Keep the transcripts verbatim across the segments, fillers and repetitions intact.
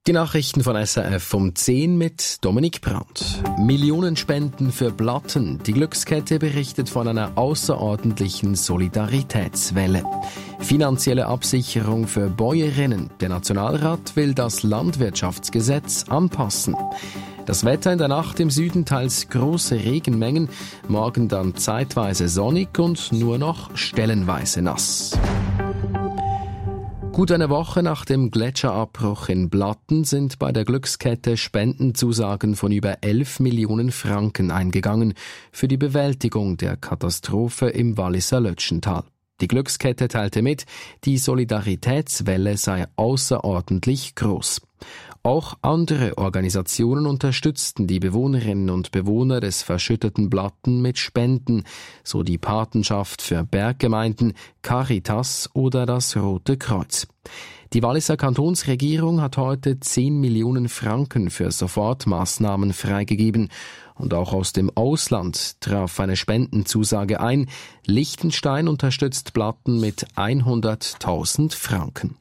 Die Nachrichten von S R F um zehn mit Dominik Brandt. Millionenspenden für Blatten. Die Glückskette berichtet von einer außerordentlichen Solidaritätswelle. Finanzielle Absicherung für Bäuerinnen. Der Nationalrat will das Landwirtschaftsgesetz anpassen. Das Wetter in der Nacht im Süden teils große Regenmengen, morgen dann zeitweise sonnig und nur noch stellenweise nass. Gut eine Woche nach dem Gletscherabbruch in Blatten sind bei der Glückskette Spendenzusagen von über elf Millionen Franken eingegangen für die Bewältigung der Katastrophe im Walliser Lötschental. Die Glückskette teilte mit, die Solidaritätswelle sei außerordentlich groß. Auch andere Organisationen unterstützten die Bewohnerinnen und Bewohner des verschütteten Blatten mit Spenden, so die Patenschaft für Berggemeinden, Caritas oder das Rote Kreuz. Die Walliser Kantonsregierung hat heute zehn Millionen Franken für Sofortmaßnahmen freigegeben. Und auch aus dem Ausland traf eine Spendenzusage ein. Liechtenstein unterstützt Blatten mit hunderttausend Franken.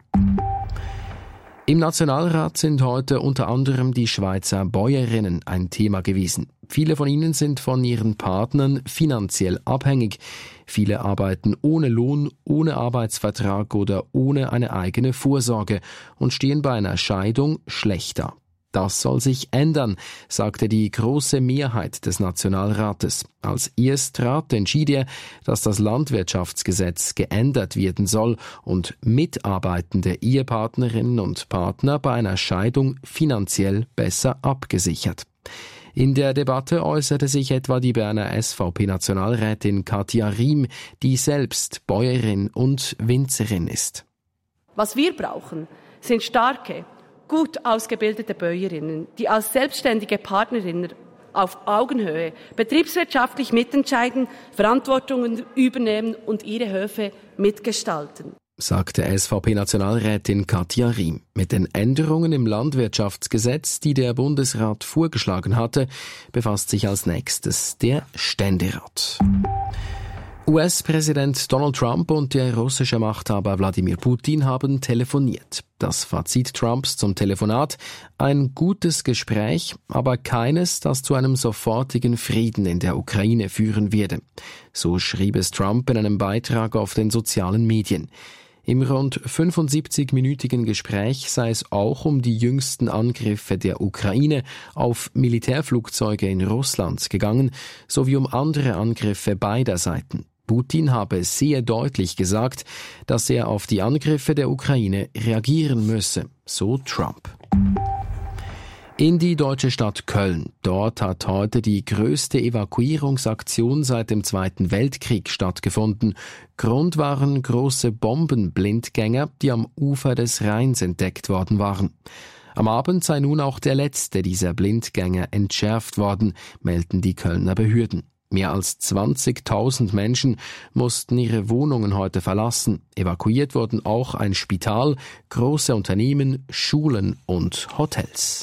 Im Nationalrat sind heute unter anderem die Schweizer Bäuerinnen ein Thema gewesen. Viele von ihnen sind von ihren Partnern finanziell abhängig. Viele arbeiten ohne Lohn, ohne Arbeitsvertrag oder ohne eine eigene Vorsorge und stehen bei einer Scheidung schlechter. Das soll sich ändern, sagte die große Mehrheit des Nationalrates. Als Erstrat entschied er, dass das Landwirtschaftsgesetz geändert werden soll und mitarbeitende Ehepartnerinnen und Partner bei einer Scheidung finanziell besser abgesichert. In der Debatte äußerte sich etwa die Berner S V P-Nationalrätin Katja Riem, die selbst Bäuerin und Winzerin ist. Was wir brauchen, sind starke, gut ausgebildete Bäuerinnen, die als selbstständige Partnerinnen auf Augenhöhe betriebswirtschaftlich mitentscheiden, Verantwortungen übernehmen und ihre Höfe mitgestalten, sagte S V P-Nationalrätin Katja Riem. Mit den Änderungen im Landwirtschaftsgesetz, die der Bundesrat vorgeschlagen hatte, befasst sich als nächstes der Ständerat. U S-Präsident Donald Trump und der russische Machthaber Wladimir Putin haben telefoniert. Das Fazit Trumps zum Telefonat: ein gutes Gespräch, aber keines, das zu einem sofortigen Frieden in der Ukraine führen werde. So schrieb es Trump in einem Beitrag auf den sozialen Medien. Im rund fünfundsiebzig-minütigen Gespräch sei es auch um die jüngsten Angriffe der Ukraine auf Militärflugzeuge in Russland gegangen, sowie um andere Angriffe beider Seiten. Putin habe sehr deutlich gesagt, dass er auf die Angriffe der Ukraine reagieren müsse, so Trump. In die deutsche Stadt Köln. Dort hat heute die größte Evakuierungsaktion seit dem Zweiten Weltkrieg stattgefunden. Grund waren große Bombenblindgänger, die am Ufer des Rheins entdeckt worden waren. Am Abend sei nun auch der letzte dieser Blindgänger entschärft worden, melden die Kölner Behörden. Mehr als zwanzigtausend Menschen mussten ihre Wohnungen heute verlassen. Evakuiert wurden auch ein Spital, große Unternehmen, Schulen und Hotels.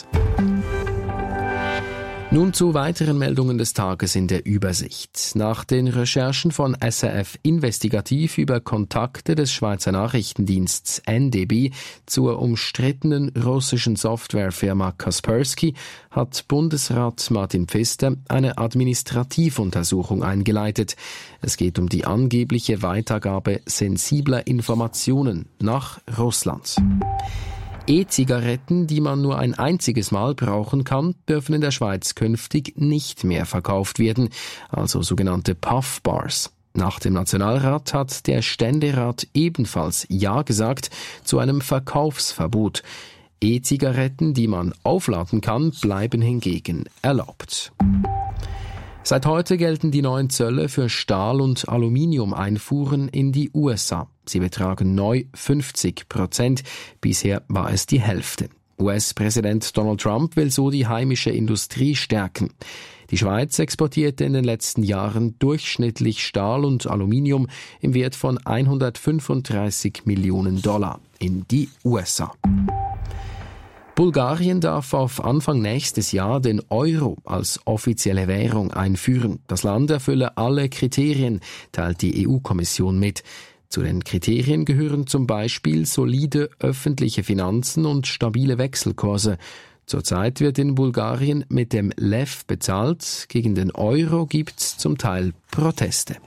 Nun zu weiteren Meldungen des Tages in der Übersicht. Nach den Recherchen von S R F Investigativ über Kontakte des Schweizer Nachrichtendiensts N D B zur umstrittenen russischen Softwarefirma Kaspersky hat Bundesrat Martin Pfister eine Administrativuntersuchung eingeleitet. Es geht um die angebliche Weitergabe sensibler Informationen nach Russland. E-Zigaretten, die man nur ein einziges Mal brauchen kann, dürfen in der Schweiz künftig nicht mehr verkauft werden, also sogenannte Puff-Bars. Nach dem Nationalrat hat der Ständerat ebenfalls Ja gesagt zu einem Verkaufsverbot. E-Zigaretten, die man aufladen kann, bleiben hingegen erlaubt. Seit heute gelten die neuen Zölle für Stahl- und Aluminiumeinfuhren in die U S A. Sie betragen neu fünfzig Prozent. Bisher war es die Hälfte. U S-Präsident Donald Trump will so die heimische Industrie stärken. Die Schweiz exportierte in den letzten Jahren durchschnittlich Stahl und Aluminium im Wert von hundertfünfunddreißig Millionen Dollar in die U S A. Bulgarien darf auf Anfang nächstes Jahr den Euro als offizielle Währung einführen. Das Land erfülle alle Kriterien, teilt die E U-Kommission mit. Zu den Kriterien gehören zum Beispiel solide öffentliche Finanzen und stabile Wechselkurse. Zurzeit wird in Bulgarien mit dem Lev bezahlt. Gegen den Euro gibt es zum Teil Proteste.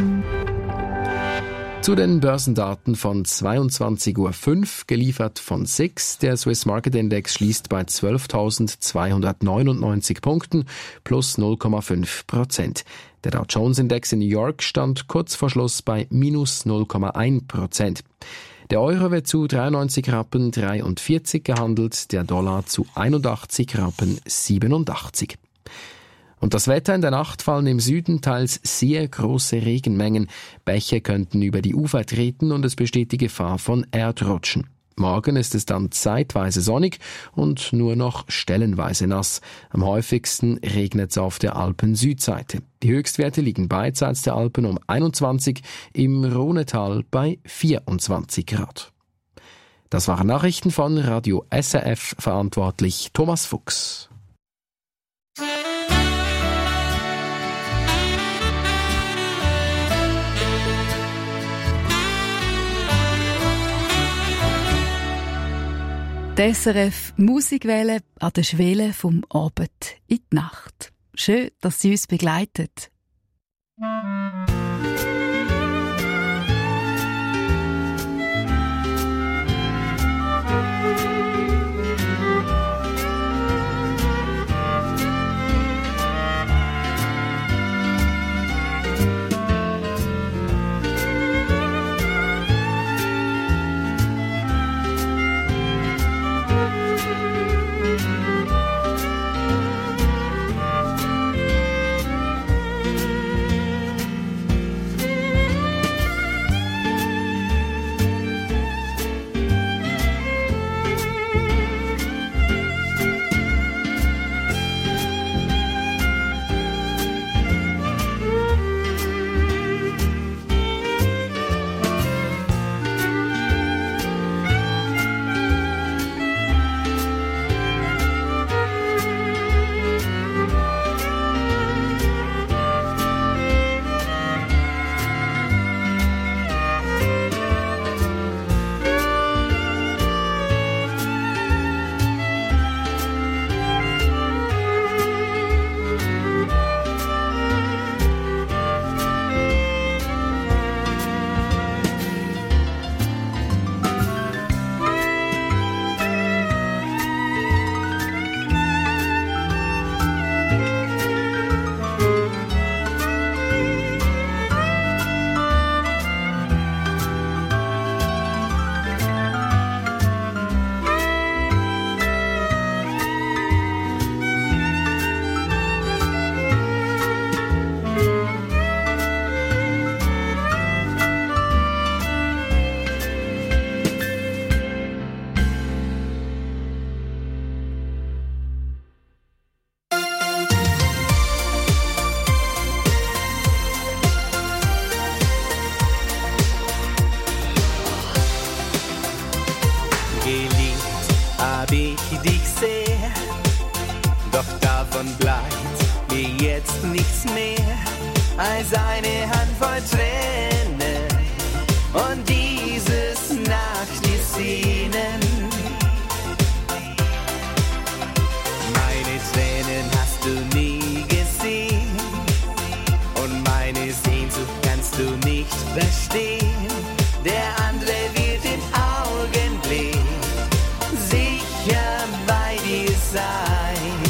Zu den Börsendaten von zweiundzwanzig Uhr fünf, geliefert von S I X. Der Swiss Market Index schließt bei zwölftausendzweihundertneunundneunzig Punkten, plus null Komma fünf Prozent. Der Dow Jones Index in New York stand kurz vor Schluss bei minus null Komma eins Prozent. Der Euro wird zu dreiundneunzig Rappen dreiundvierzig gehandelt, der Dollar zu einundachtzig Rappen siebenundachtzig. Und das Wetter: in der Nacht fallen im Süden teils sehr große Regenmengen. Bäche könnten über die Ufer treten und es besteht die Gefahr von Erdrutschen. Morgen ist es dann zeitweise sonnig und nur noch stellenweise nass. Am häufigsten regnet es auf der Alpen-Südseite. Die Höchstwerte liegen beidseits der Alpen um einundzwanzig, im Rhonetal bei vierundzwanzig Grad. Das waren Nachrichten von Radio S R F, verantwortlich Thomas Fuchs. Die S R F Musikwelle an der Schwelle vom Abend in die Nacht. Schön, dass sie uns begleitet. als eine Handvoll Tränen und dieses nach dir sehnen. Meine Tränen hast du nie gesehen und meine Sehnsucht kannst du nicht verstehen. Der andere wird im Augenblick sicher bei dir sein.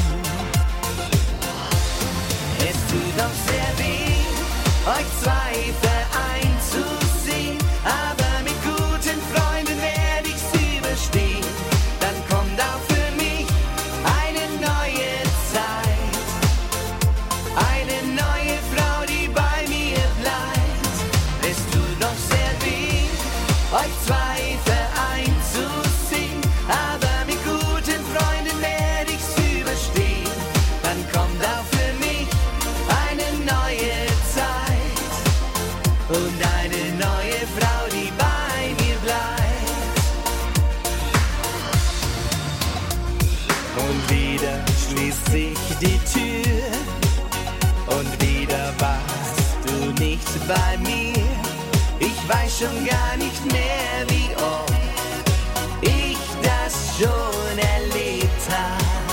Es tut doch sehr weh, euch zwei vereint zu sehen, aber mit guten Freunden werde ich's überstehen. Dann kommt auch für mich eine neue Zeit, eine neue Frau, die bei mir bleibt. Es tut doch sehr weh, euch zwei vereint zu sehen, aber mit guten Freunden werde ich's überstehen. Dann kommt auch für mich eine neue Zeit und eine neue Frau, die bei mir bleibt. Und wieder schließt sich die Tür und wieder warst du nicht bei mir. Ich weiß schon gar nicht mehr, wie oft ich das schon erlebt hab.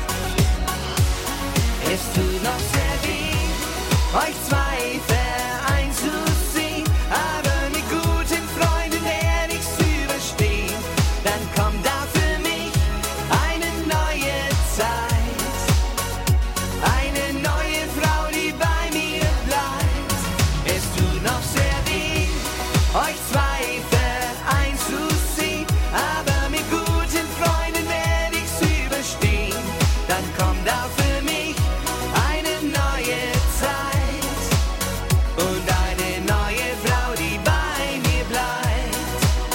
Es tut noch sehr weh, euch zwei vereint zu sehen, aber mit guten Freunden werde ich's überstehen. Dann kommt da für mich eine neue Zeit, eine neue Frau, die bei mir bleibt. Es tut noch sehr weh, euch zwei vereint zu sehen, aber mit guten Freunden werde ich's überstehen. Dann kommt da für mich eine neue Zeit und eine neue Frau, die bei mir bleibt.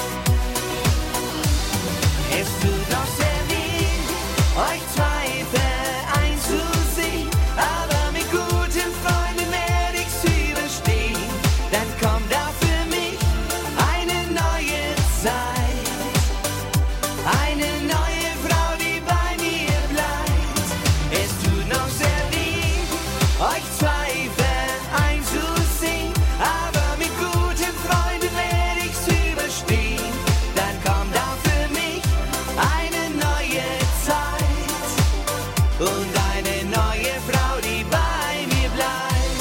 Es tut noch sehr weh, euch zwei vereint zu sehen, aber mit guten Freunden werde ich's überstehen. Dann kommt da für mich eine neue Zeit, eine neue Frau, die bei mir bleibt. Es tut noch sehr weh, euch zwei vereint zu sehen, aber mit guten Freunden werde ich's überstehen. Dann kommt da für mich eine neue Zeit und eine neue Frau, die bei mir bleibt.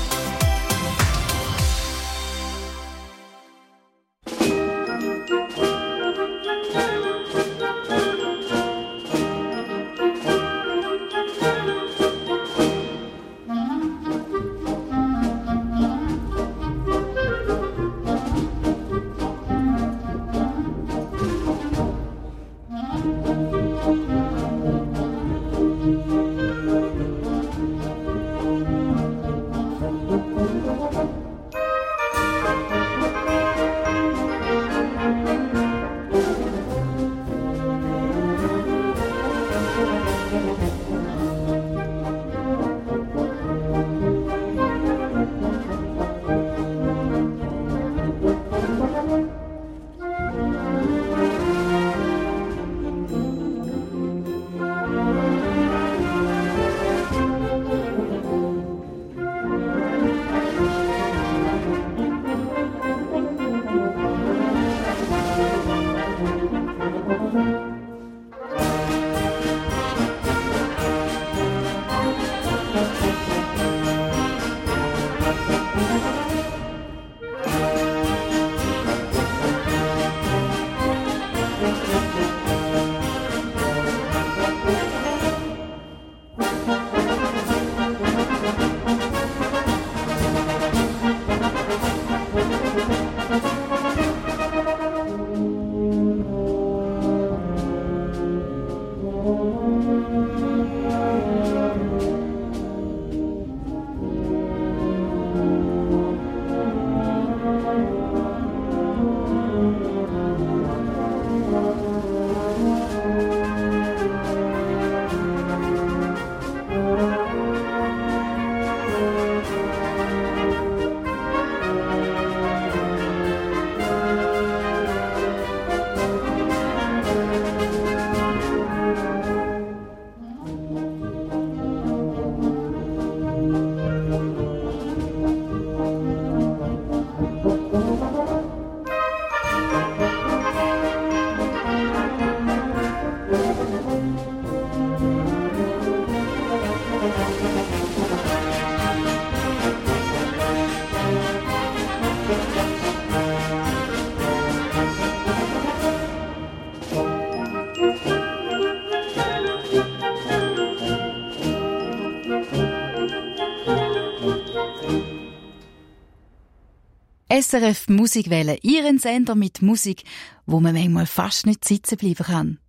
S R F Musikwelle, Ihren Sender mit Musik, wo man manchmal fast nicht sitzen bleiben kann.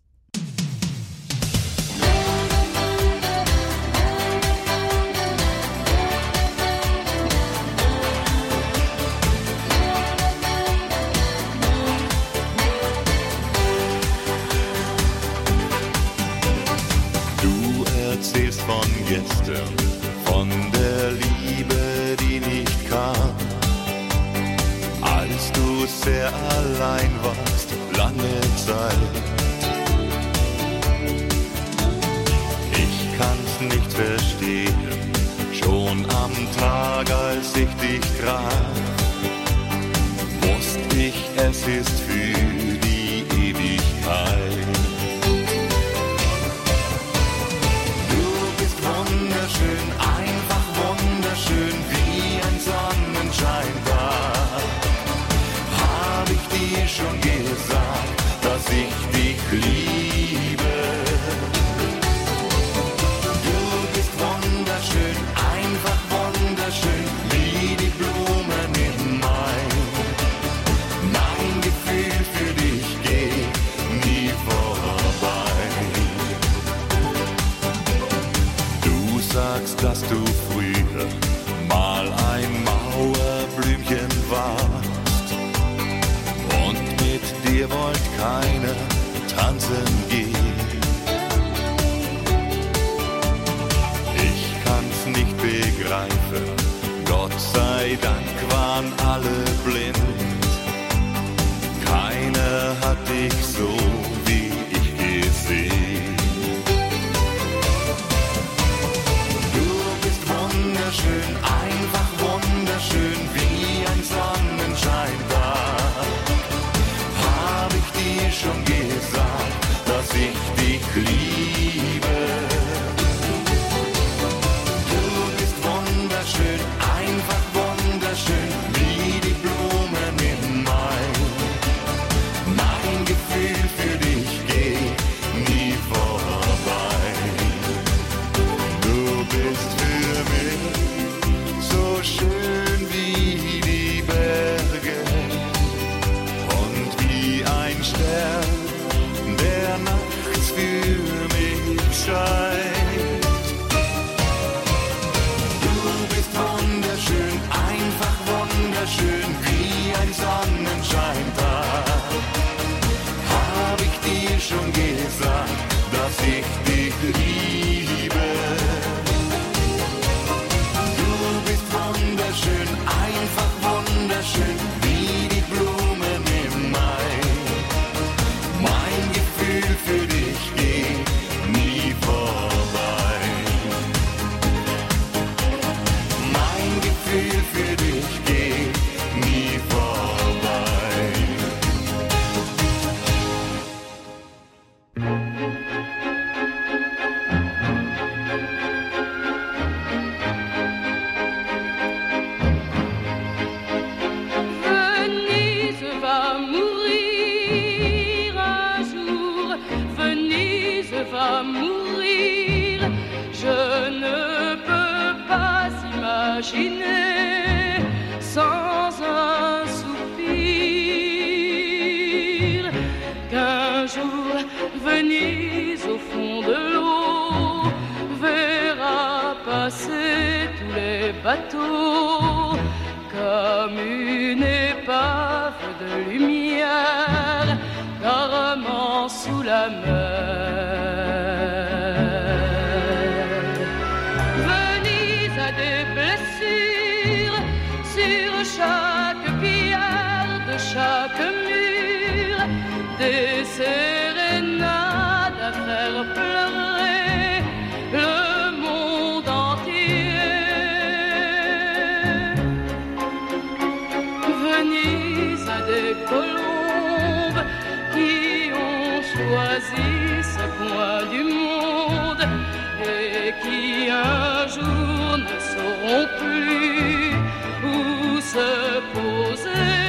Du erzählst von gestern, von der Liebe, die nicht kam, als du sehr allein warst, lange Zeit. Ich kann's nicht verstehen, schon am Tag, als ich dich traf, es ist für die Ewigkeit. Du bist wunderschön, einfach wunderschön, wie ein Sonnenschein da. Hab ich dir schon gesagt, dass ich dich liebe? Du bist wunderschön, einfach wunderschön, wie die Blumen im Mai. Mein Gefühl für dich geht nie vorbei. Du sagst, dass du früher mal ein Mauerblümchen warst und mit dir wollt keiner tanzen gehen. Ich kann's nicht begreifen, Gott sei Dank waren alle blind. Keiner hat dich so wie ich gesehen. Du bist wunderschön, einfach wunderschön, wie ein Sonnenschein da. Hab ich dir schon gesagt, dass ich dich liebe? Du bist wunderschön, einfach wunderschön, wie die Blumen im Mai. Mein Gefühl für dich geht nie vorbei. Du bist für mich so schön wie die Berge und wie ein Stern, der nachts für mich scheint. Du bist wunderschön, einfach wunderschön, wie ein Sonnenschein da. Hab ich dir schon gesagt, dass ich dich liebe? Du bist wunderschön, einfach wunderschön, wie die Blumen im Mai. Mein Gefühl für dich geht nie vorbei. Mein Gefühl für dich geht nie vorbei. Venise va mourir un jour, Venise va mourir. Je ne peux pas imaginer sans un soupir qu'un jour Venise au fond de l'eau verra passer tous les bateaux comme une épave de lumière dormant sous la mer. Venise a des blessures sur chaque pierre de chaque mur, des sérénades à faire pleurer le monde entier. Venise a des colombes qui ont choisi ce coin du monde et qui un jour ne sauront plus où se poser.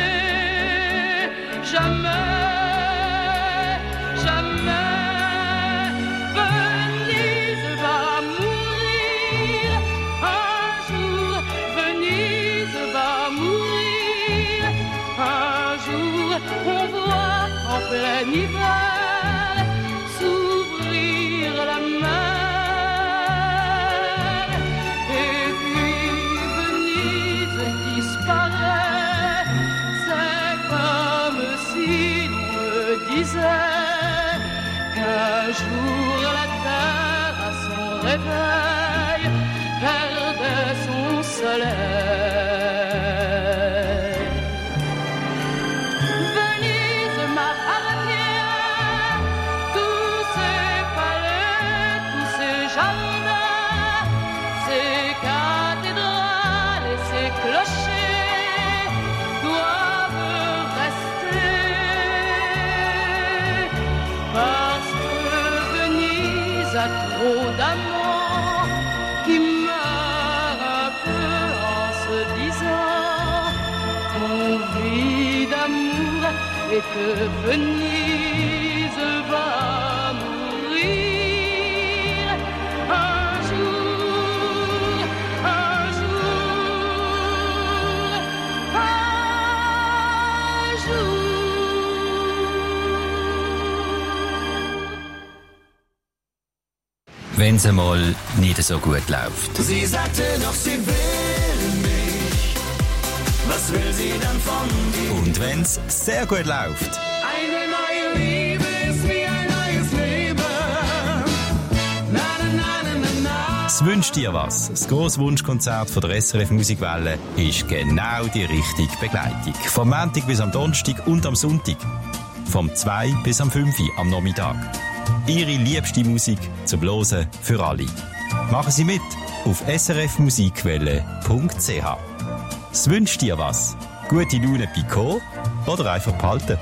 Jamais, jamais, Venise va mourir. Un jour, Venise va mourir. Un jour, on voit en plein hiver s'ouvrir la mer. Et puis Venise disparaît. C'est comme si l'on me disait qu'un jour la terre à son réveil perdait son soleil. Venise m'appartient, et que Venise va mourir un jour, un jour, un jour. Wenn's einmal nicht so gut läuft. Sie sagte noch, sie will mich. Was will sie dann von dir? Und wenn's sehr gut läuft. Eine neue Liebe ist wie ein neues Leben. Na, na, na, na, na. Es wünscht dir was. Das grosse Wunschkonzert von der S R F Musikwelle ist genau die richtige Begleitung. Vom Montag bis am Donnerstag und am Sonntag. Vom zwei bis am fünf am Nachmittag. Ihre liebste Musik zum Hören für alle. Machen Sie mit auf s r f musikwelle punkt c h. Es wünscht dir was. Gute Laune Picot oder einfach behalten.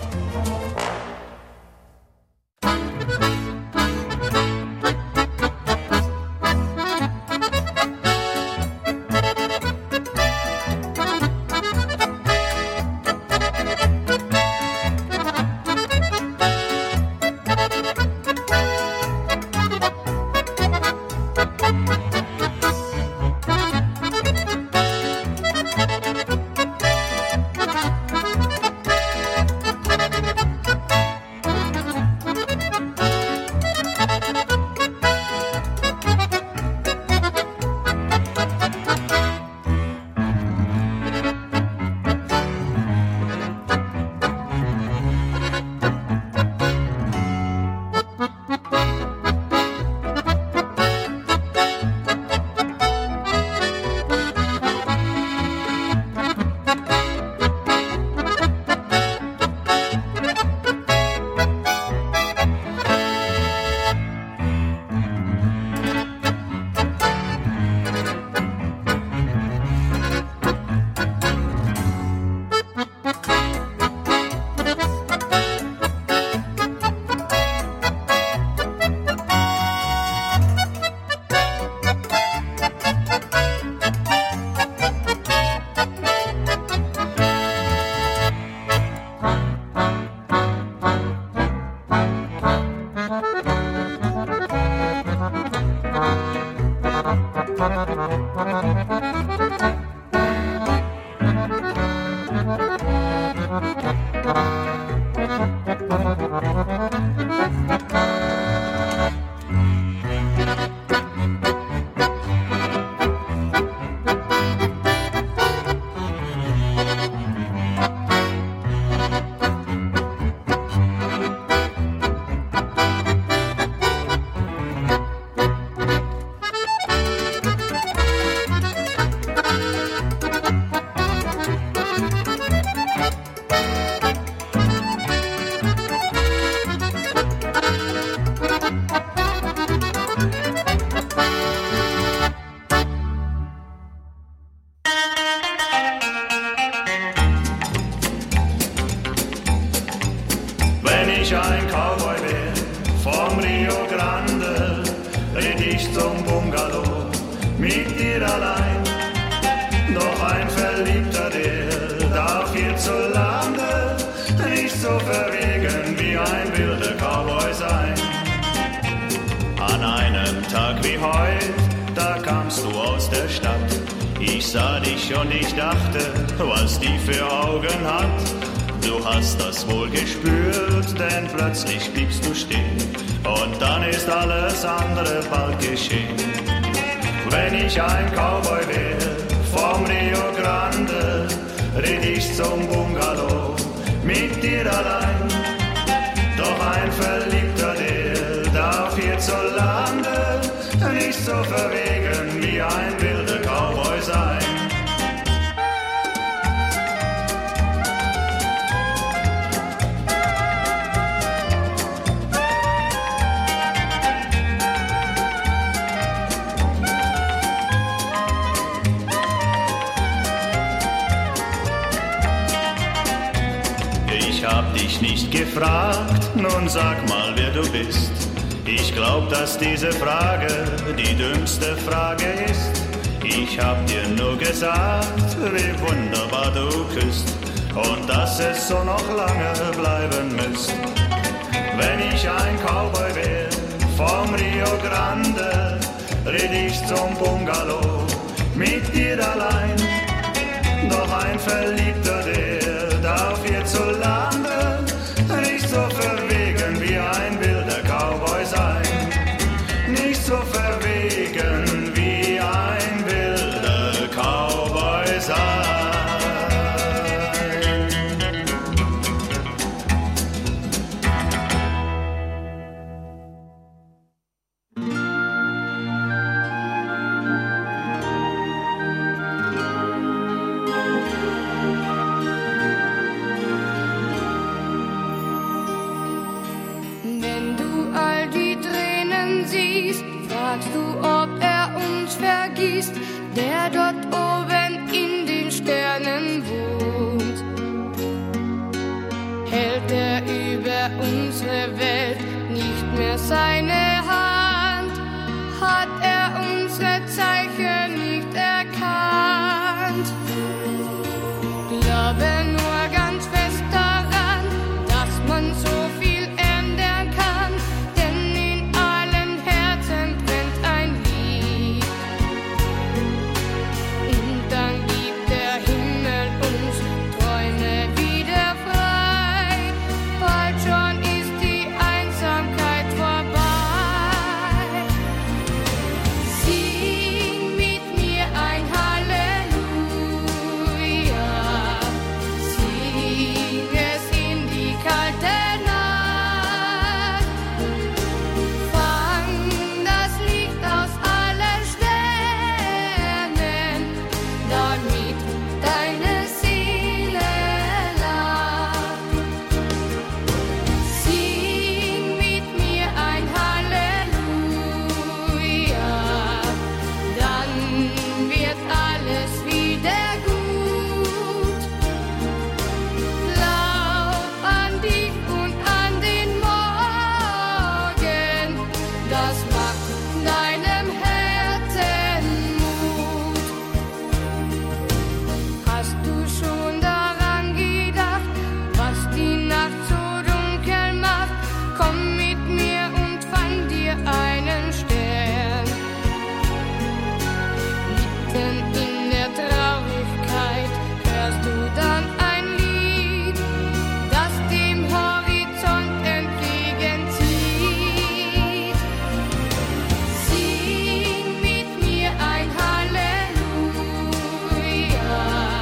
ich ein Cowboy wär, vom Rio Grande, red ich zum Bungalow, mit dir allein. Doch ein Verliebter, der darf hierzulande nicht so verwegen wie ein wilder Cowboy sein. An einem Tag wie heut, da kamst du aus der Stadt. Ich sah dich und ich dachte, was die für Augen hat. Du hast das wohl gespürt, denn plötzlich bliebst du stehen. Und dann ist alles andere bald geschehen. Wenn ich ein Cowboy wär, vom Rio Grande, red ich zum Bungalow, mit dir allein. Doch ein Verliebter, der darf hierzulande nicht so verwegen wie ein wilder Cowboy sein. Ich hab dich nicht gefragt, nun sag mal, wer du bist. Ich glaub, dass diese Frage die dümmste Frage ist. Ich hab dir nur gesagt, wie wunderbar du küsst. und dass es so noch lange bleiben müsst. Wenn ich ein Cowboy wär, vom Rio Grande, red ich zum Bungalow, mit dir allein. Doch ein Verliebter, der darf hierzulande nicht so verwegen wie ein wilder Cowboy sein. Nicht so verwegen wie ein wilder Cowboy sein. Fragst du, ob er uns vergisst, der dort oben in den Sternen wohnt? Hält er über unsere Welt nicht mehr seine Hand? Hat er unsere Zeichen nicht erkannt? Glaube nur ganz fest daran, dass man so viel ändern kann, denn in allen Herzen brennt ein Lied. Und dann gibt der Himmel uns Träume wieder frei. Bald schon ist die Einsamkeit vorbei. Sing mit mir ein Halleluja, sing es in die kalte Nacht. Fang das Licht aus allen Sternen, damit deine Seele lacht. Sing mit mir ein Halleluja, dann wird alles wieder gut. Glaub an dich und an den Morgen, das macht deinem Herzen Mut. Hast du schon daran gedacht, was die Nacht so dunkel macht? Komm mit mir und fang dir einen Stern. Mitten in der Traurigkeit hörst du dann ein Lied, das dem Horizont entgegenzieht. Sing mit mir ein Halleluja,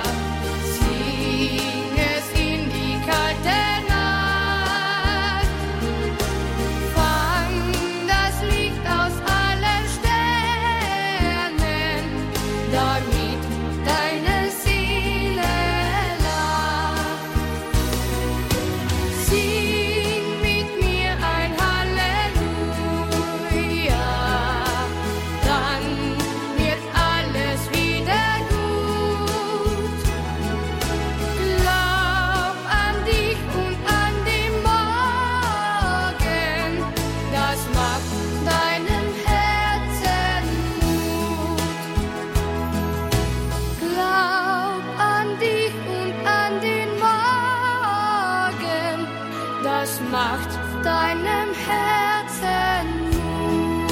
sing es in die kalte Nacht. Fang das Licht aus allen Sternen, damit deine Seele lacht. Sing mit mir ein Halleluja, dann wird alles wieder gut. Glaub an dich und an den Morgen, das macht deinem Herzen Mut. Glaub an dich und an den Morgen, das macht deinem Herzen Mut.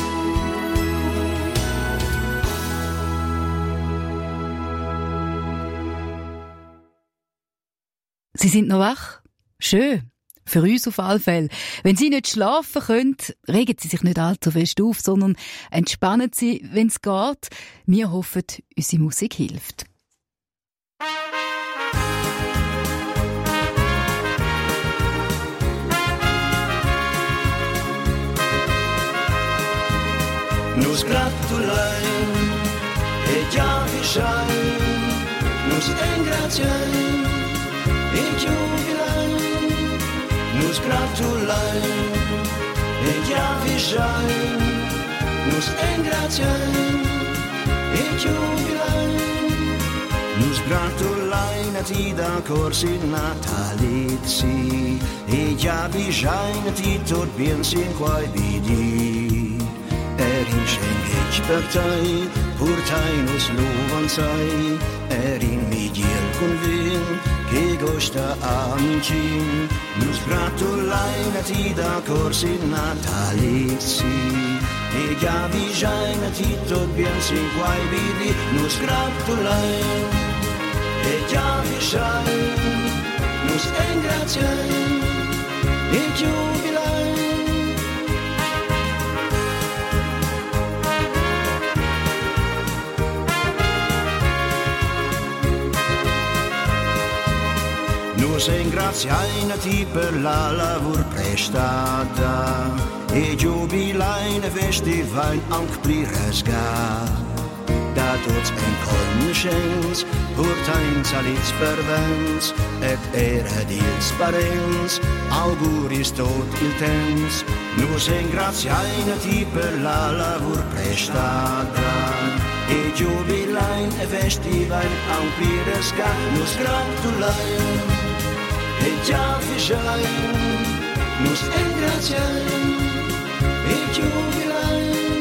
Sie sind noch wach? Schön. Für uns auf alle Fälle. Wenn Sie nicht schlafen können, regen Sie sich nicht allzu fest auf, sondern entspannen Sie, wenn es geht. Wir hoffen, unsere Musik hilft. Nus gratulai e già visai, nus engraziai e giubilai. Nus gratulai e già visai, nus engraziai e giubilai. Nus gratulai natida corsi natalizi e già visai natito bien sin quai vidi. Erin schenk partei, purtai nus lovan sai, erin migiel con vin, e gosta amici, nus gratulajna da corsi natalizi. E già vicina ti dobbiamo si guai vidi, nus gratulajna, e già vicina, nus engraziajna, e giubilajna. Nus engraziajna per la lavur prestata e giubilaine festival anche pliresga. Da tots en coneixents, portains alits fervents, et era dils parents, auguris tot il temps. Nus engraziajna per la lavur prestata e giubilaine festival anche pliresga. Nus gratulain e già fisciain, nus engraziain e giubilain.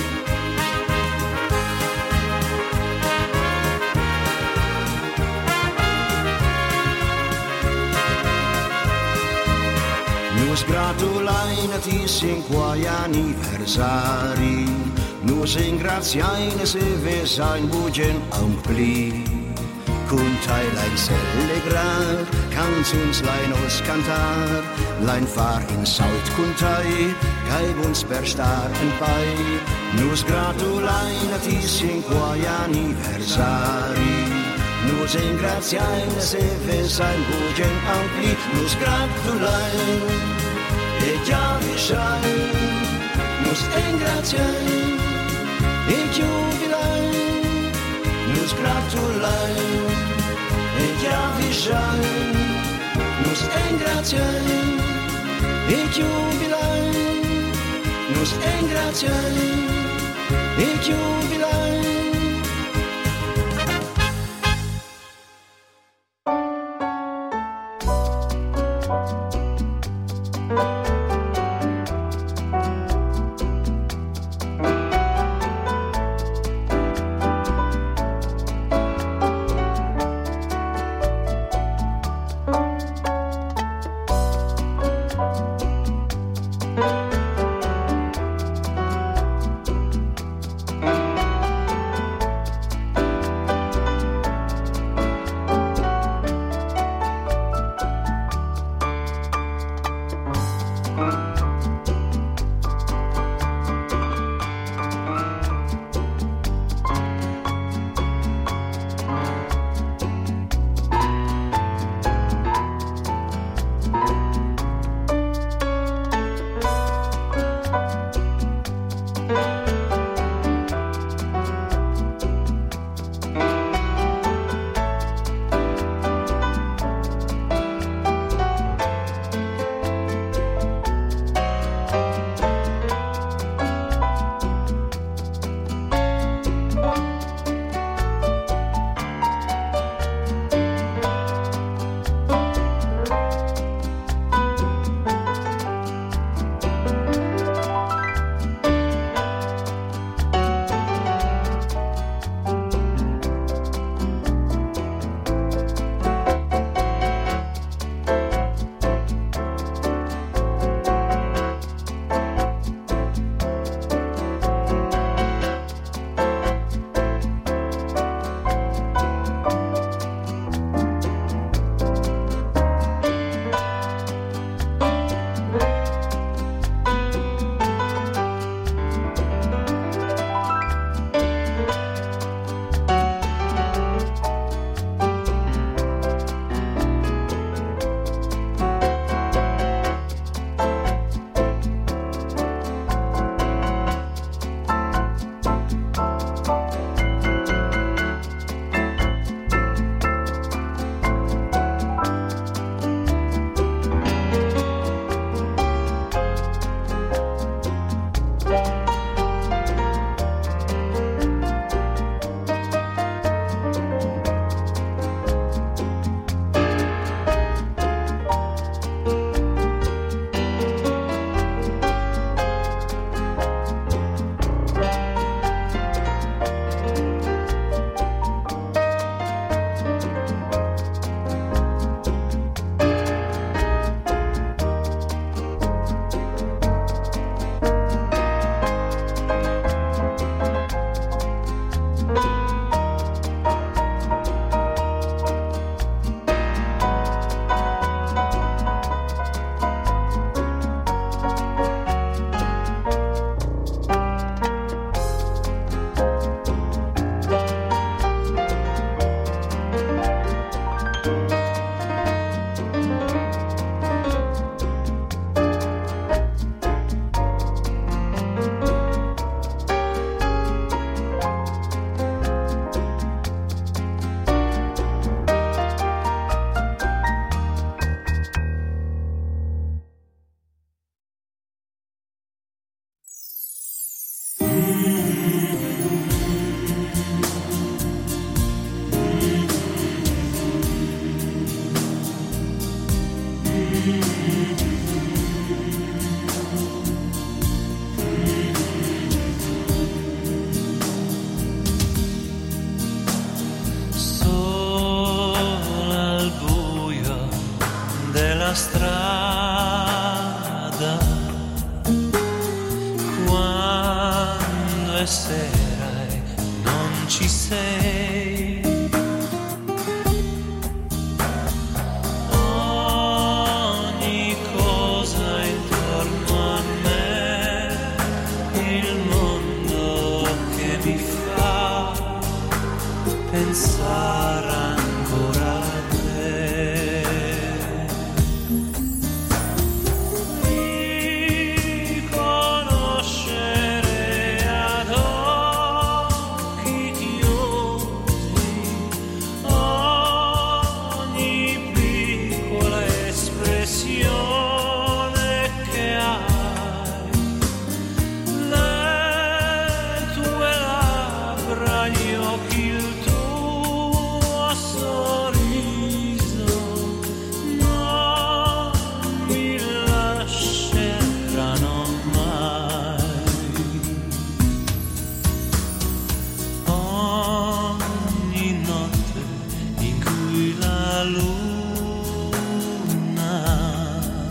Nus gratulain a ti cinque anniversari, nus engraziain se vesain bugen ampli. Kuntai lein celebrar, canzuns lein os cantar, lein far in saut kuntai, gai uns per star en pai. Nus gratulain a ti cinque anniversari, nus engraziain se vesain bugen ampli. Nus gratulain e già vishain, nus engraziain e giubilain. Nus gratulain e già vishain, nus engraziain e giubilain. Nus engraziain e giubilain. strada quando è sera e non ci sei. Ogni cosa intorno a me, il mondo che mi fa pensare ancora a te. Luna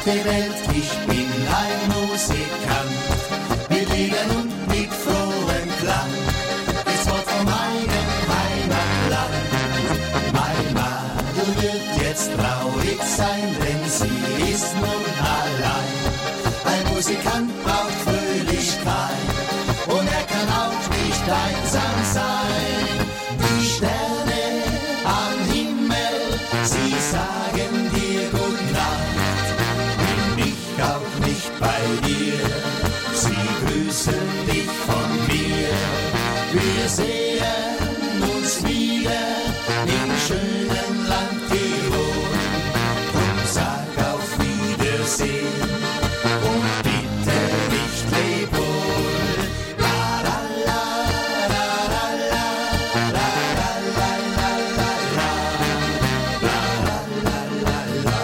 der Welt, ich bin ein Musikant, mit Liedern und mit frohem Klang, das Wort von meinem Heimatland. Mein Madel wird jetzt traurig sein, denn sie ist nun allein. Ein Musikant braucht Fröhlichkeit und er kann auch nicht einsam sein. Die Sterne am Himmel, sie sagen dir Gute Nacht. Bin ich auch nicht bei dir, sie grüßen dich von mir. Wir sehen uns wieder im schönen Land Tirol. Drum sag auf Wiedersehen und bitte nicht leb wohl. La la la la la la la la la la la la la la la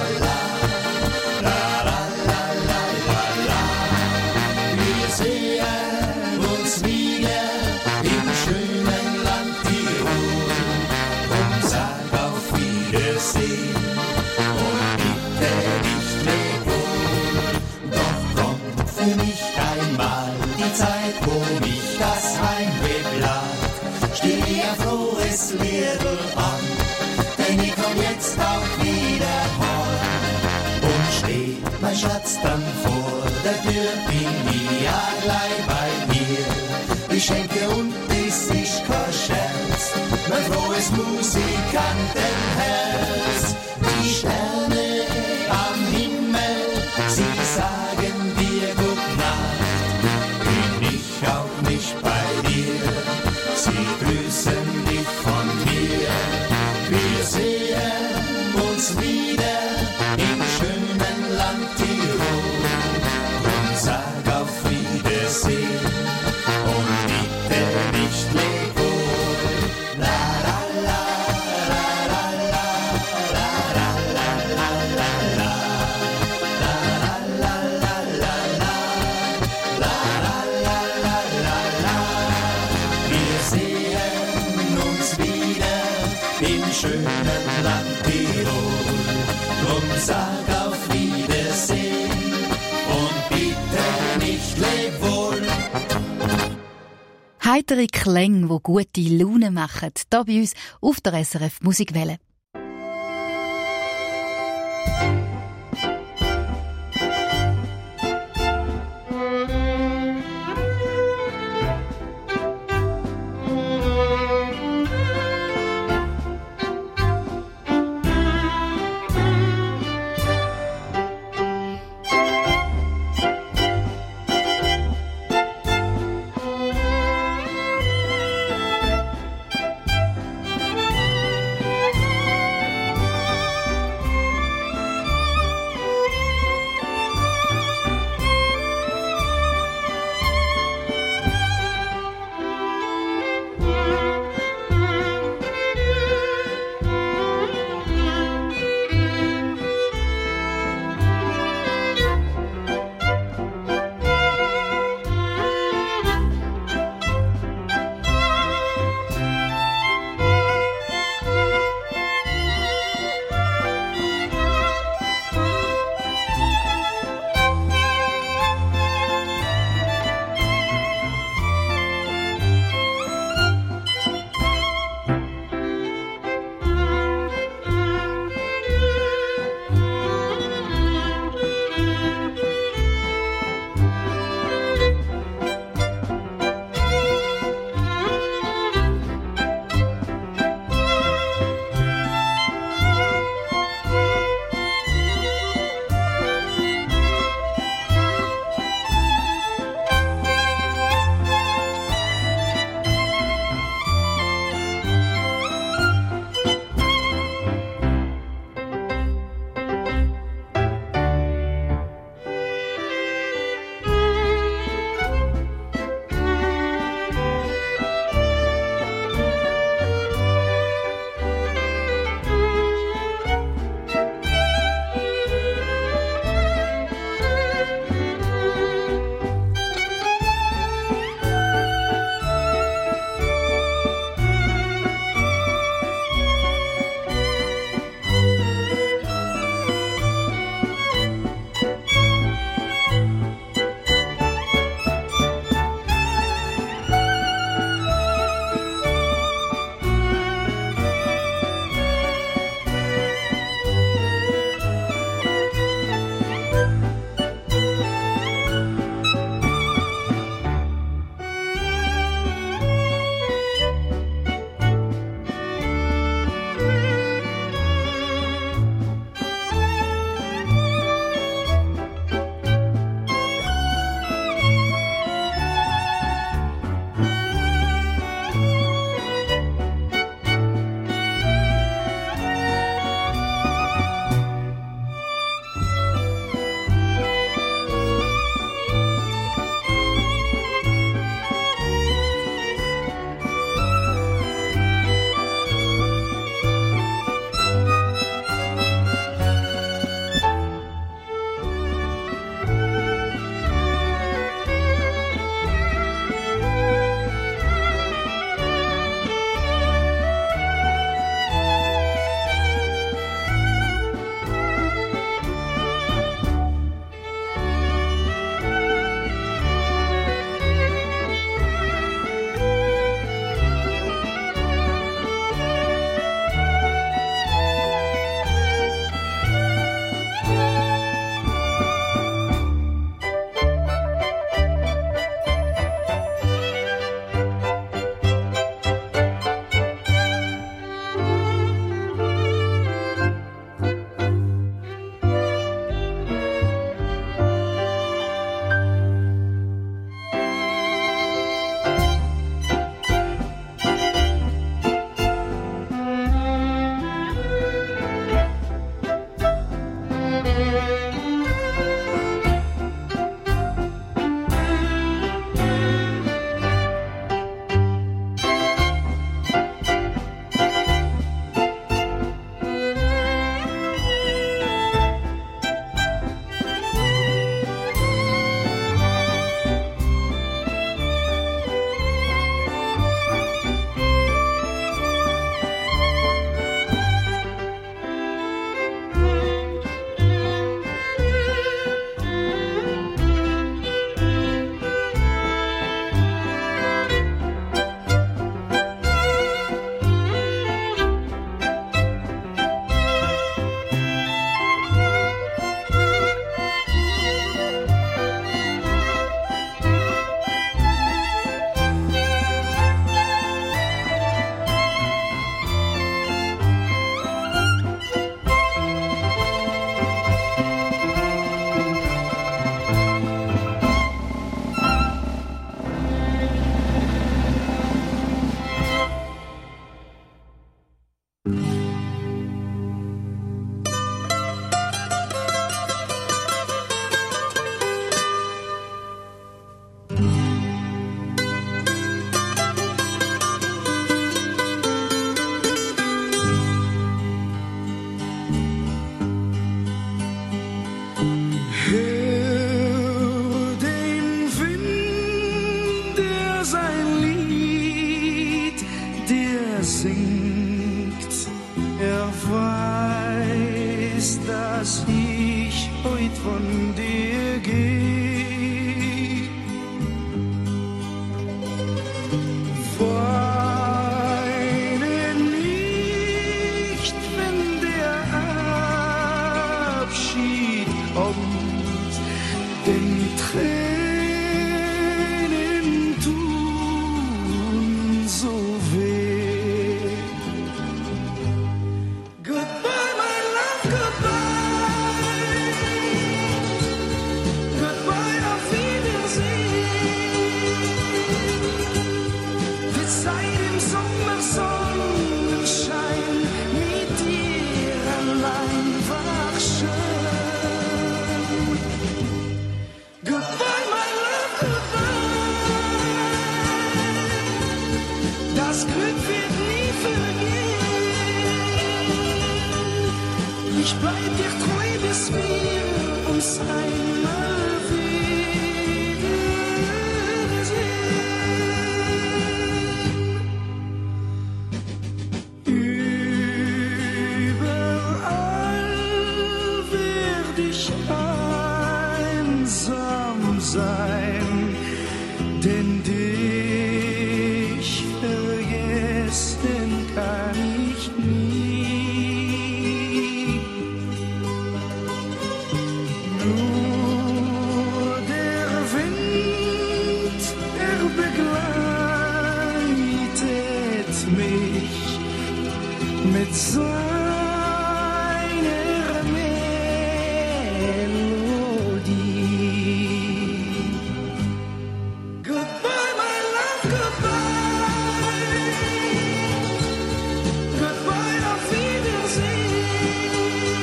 la la la. Wir sehen uns wieder im schönen Land Tirol. Drum sag auf Wiedersehen und bitte nicht leb wohl. Doch kommt für mich einmal die Zeit, wo mich das Heimweh plagt. Still wie ein frohes Liedl an, denn ich komm jetzt auch wieder heim. Und steht mein Schatz dann vor der Tür, bin ich allein bei mir. Ich schenke und dies ist kein Scherz, mein frohes Musikantenherz. Die Sterne am Himmel, sie sagen dir Gute Nacht. Bin ich auch nicht bei dir, sie grüßen dich von mir. Wir sehen uns wieder im schönen Land Tirol. Drum sag auf Wiedersehen und bitte nicht leb wohl. La la la la la la la la la la la la la la la la la la. Wir sehen uns wieder im schönen Land Tirol. Drum sag auf Wiedersehen und bitte nicht leb wohl. Heitere Klänge, die gute Laune machen, hier bei uns auf der S R F Musikwelle. er singt. Er weiß, dass ich heut von dir geh. Weine nicht, wenn der Abschied kommt, denn Tränen tun so weh. Goodbye, my love, goodbye. Goodbye, auf Wiedersehen. Wir Zeit im Sommersonnenschein mit dir allein war schön. Goodbye, my love, goodbye. Das Glück wird nie vergehen. Ich bleib dir treu, bis wir uns einmal wiedersehen. Überall werd ich einsam sein, denn dich vergessen kann ich nie. Nur der Wind, er begleitet mich mit seiner Melodie. Goodbye, my love, goodbye. Goodbye, auf Wiedersehen.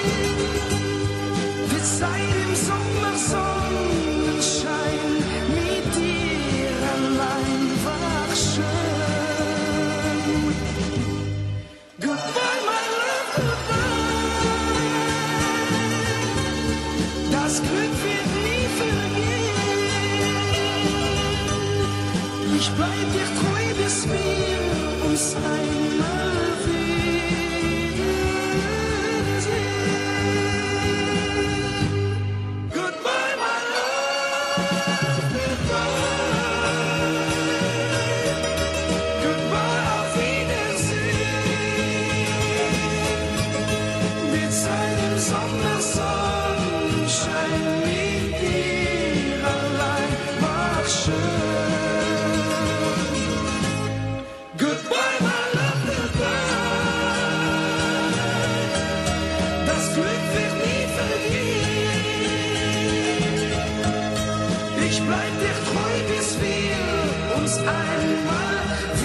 Wir Zeit im Sommersonnenschein mit dir allein war schön. Goodbye, my love, goodbye. Das Glück wird nie vergehen. Ich bleib dir treu, bis wir uns einmal wiedersehen. Goodbye, my love, goodbye. Goodbye, auf Wiedersehen. Wir Zeit im Sommersonnenschein mit dir allein war schön. Goodbye, my love, goodbye. Das Glück wird nie vergehen. Ich bleib dir treu, bis wir uns einmal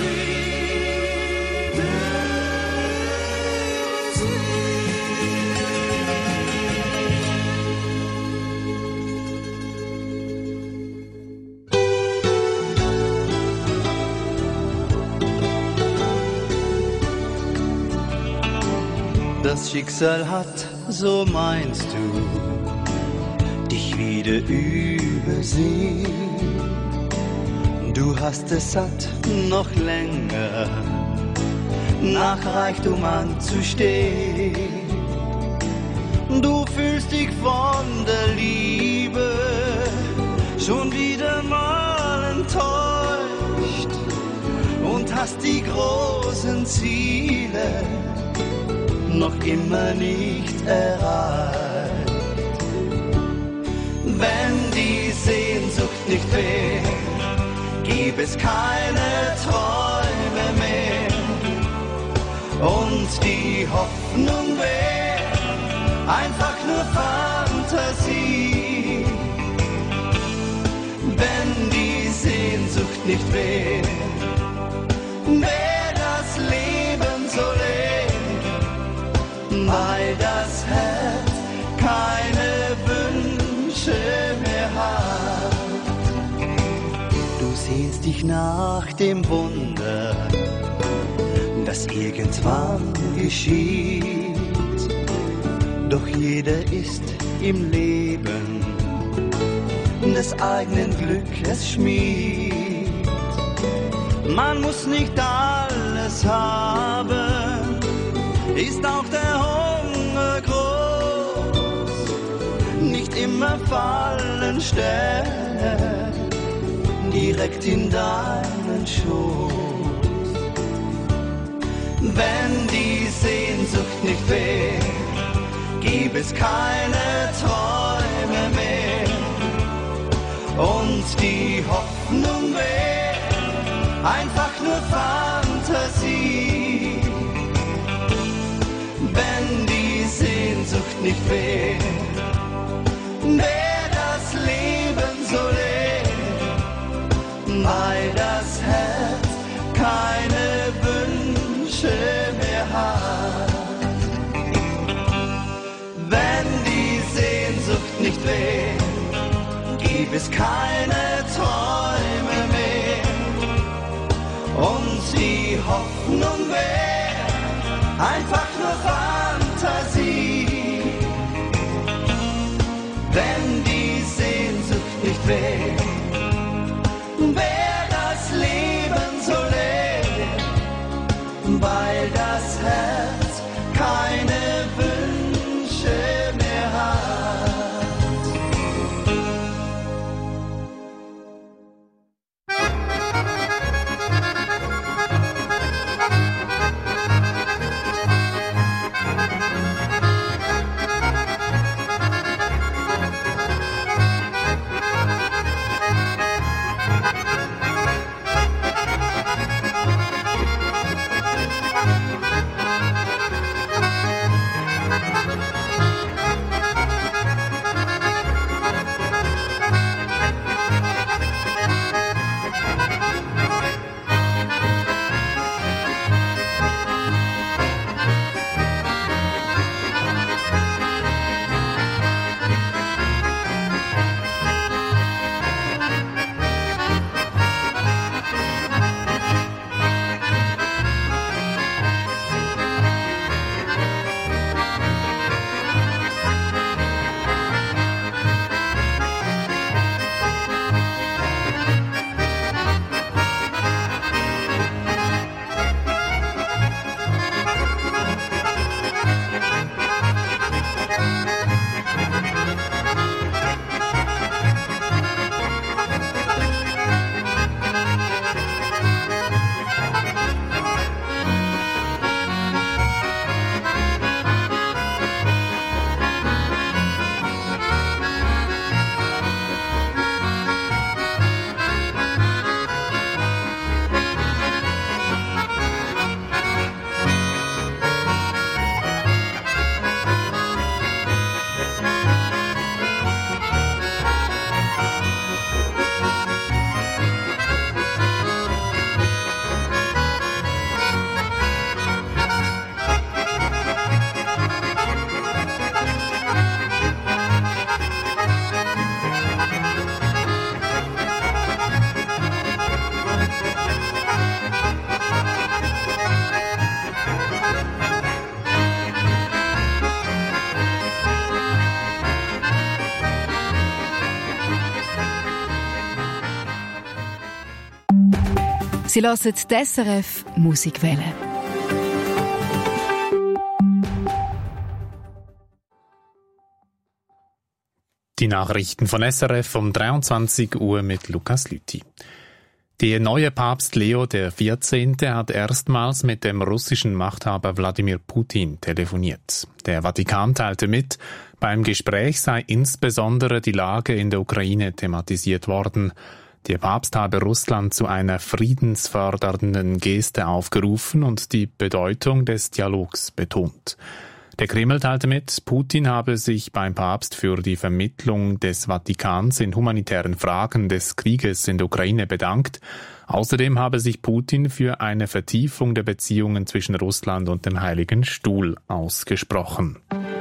Das Schicksal hat, so meinst du, dich wieder übersehen. Du hast es satt, noch länger nach Reichtum anzustehen. Du fühlst dich von der Liebe schon wieder mal enttäuscht und hast die großen Ziele noch immer nicht erreicht. Wenn die Sehnsucht nicht wäre, gäbe es keine Träume mehr und die Hoffnung wäre einfach nur Fantasie. Wenn die Sehnsucht nicht wäre, wäre das Leben so leer, weil das Herz keine Wünsche mehr hat. Du sehnst dich nach dem Wunder, das irgendwann geschieht. Doch jeder ist im Leben des eigenen Glückes Schmied. Man muss nicht alles haben, ist auch der Hunger groß. Nicht immer fallen Sterne direkt in deinen Schoß. Wenn die Sehnsucht nicht wäre, gäbe es keine Träume mehr. Und die Hoffnung wäre einfach nur Fantasie. Wenn die Sehnsucht nicht wäre, wäre das Leben so leer, weil das Herz keine Wünsche mehr hat. Wenn die Sehnsucht nicht wäre, gäbe es keine Träume mehr. Und die Hoffnung wäre einfach nur Fantasie. Wenn die Sehnsucht nicht wäre, wäre das Leben so leer, weil das Herz keine Wünsche mehr hat. Sie hören die S R F Musikwelle. Die Nachrichten von S R F um dreiundzwanzig Uhr mit Lukas Lüthi. Der neue Papst Leo der vierzehnte hat erstmals mit dem russischen Machthaber Wladimir Putin telefoniert. Der Vatikan teilte mit, beim Gespräch sei insbesondere die Lage in der Ukraine thematisiert worden. Der Papst habe Russland zu einer friedensfördernden Geste aufgerufen und die Bedeutung des Dialogs betont. Der Kreml teilte mit, Putin habe sich beim Papst für die Vermittlung des Vatikans in humanitären Fragen des Krieges in der Ukraine bedankt. Außerdem habe sich Putin für eine Vertiefung der Beziehungen zwischen Russland und dem Heiligen Stuhl ausgesprochen.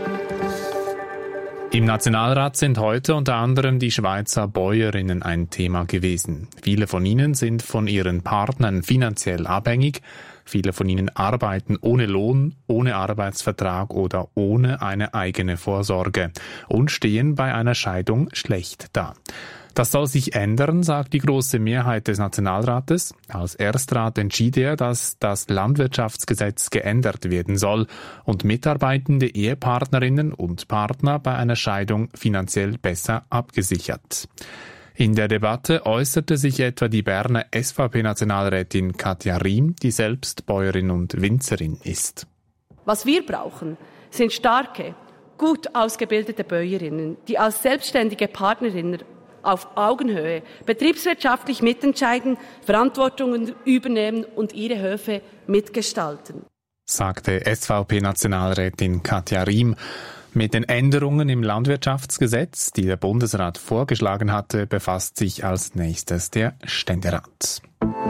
Im Nationalrat sind heute unter anderem die Schweizer Bäuerinnen ein Thema gewesen. Viele von ihnen sind von ihren Partnern finanziell abhängig. Viele von ihnen arbeiten ohne Lohn, ohne Arbeitsvertrag oder ohne eine eigene Vorsorge und stehen bei einer Scheidung schlecht da. Das soll sich ändern, sagt die große Mehrheit des Nationalrates. Als Erstrat entschied er, dass das Landwirtschaftsgesetz geändert werden soll und mitarbeitende Ehepartnerinnen und Partner bei einer Scheidung finanziell besser abgesichert. In der Debatte äußerte sich etwa die Berner S V P-Nationalrätin Katja Riem, die selbst Bäuerin und Winzerin ist. Was wir brauchen, sind starke, gut ausgebildete Bäuerinnen, die als selbstständige Partnerinnen auf Augenhöhe betriebswirtschaftlich mitentscheiden, Verantwortungen übernehmen und ihre Höfe mitgestalten, sagte S V P-Nationalrätin Katja Riem. Mit den Änderungen im Landwirtschaftsgesetz, die der Bundesrat vorgeschlagen hatte, befasst sich als nächstes der Ständerat.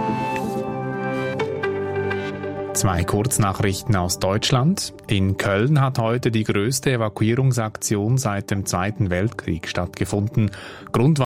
Zwei Kurznachrichten aus Deutschland. In Köln hat heute die größte Evakuierungsaktion seit dem Zweiten Weltkrieg stattgefunden. Grund